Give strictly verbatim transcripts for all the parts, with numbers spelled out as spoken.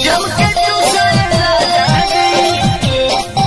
जम के चूसए राजा जी।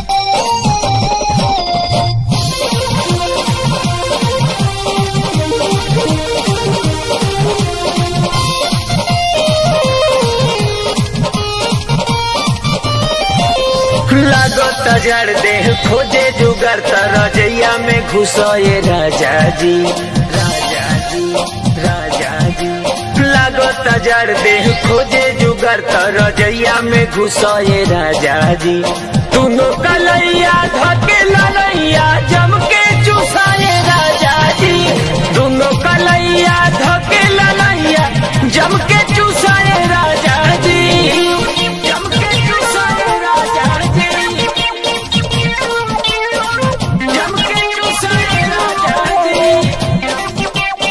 लागत जड़ देह खोजे जुगर रजैया में घुसए राजा जी राजा जी राजा जी। लागत जड़ देह खोजे जुगर रजैया में घुसए राजा जी। दोनों कलैया धके ललैया जम के चूसए राजा जी। दोनों कलैया धके ललैया जम के चूसए राजा जी। जम के चूसए राजा जी। जम के चूसए राजा जी।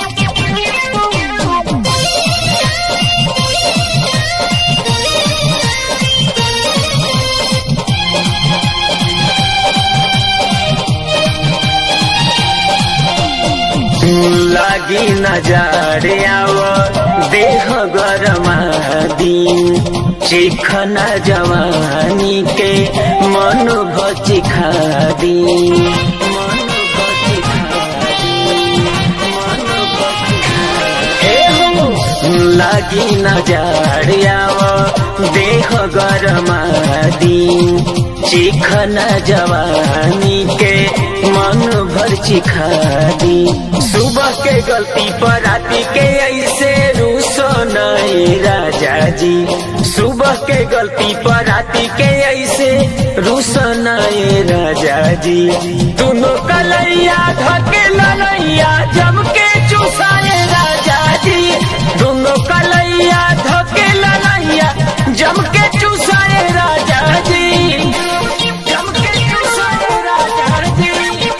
लागी नजारे आव देह गरमा दिन चिखना जवानी के मन भची खा दिन मन भची खा दिन मन भची खा दिन। लागी नजारे आव देह गरमा दिन चिखना जवानी के मन भर चिखा दी। सुबह के गलती पर राती के ऐसे रूसो नहीं राजा जी। सुबह के गलती पर राती के ऐसे रूसो नहीं राजा जी। दोनों कलैया धके ललैया जम के चूसए राजा जी। दोनों कलैया धके ललैया जम के चूसए राजा जी। जम के चूसए राजा जी।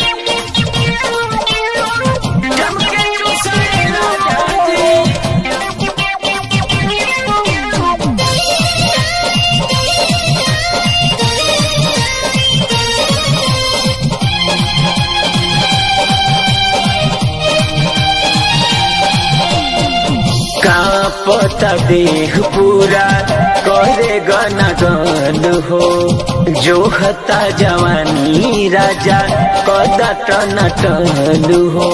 जम के चूसए राजा जी। कांपता देह पूरा करे गन गन हो। जो हता जवानी राजा कदा टन टन हो।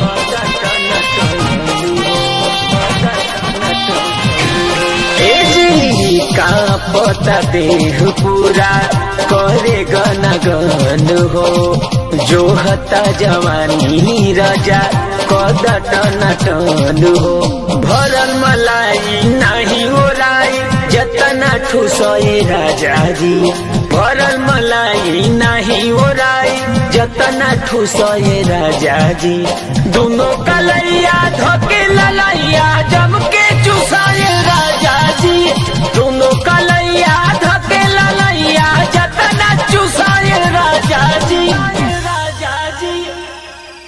ए जी कांपता देह पूरा करे गन गन हो। जो हता जवानी राजा कदा टन टन हो। भरल मलाई नहीं ओराई जतना ठुसए राजा जी। भरल मलाई नहीं ओराई जतना ठुसए राजा जी। दोनों कलैया धके लला